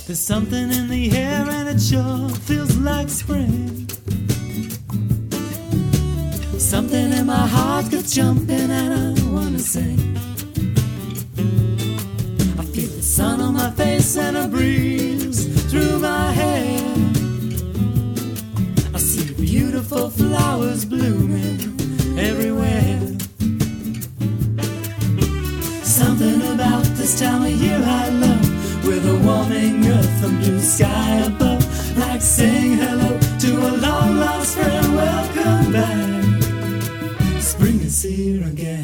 There's something in the air and it sure feels like spring. Something in my heart gets jumping and I wanna sing. I feel the sun on my face and a breeze through my hair. I see beautiful flowers blooming everywhere. Something about this time of year I love, with a warming earth and blue sky above, like saying hello to a long lost friend, welcome back. Spring is here again.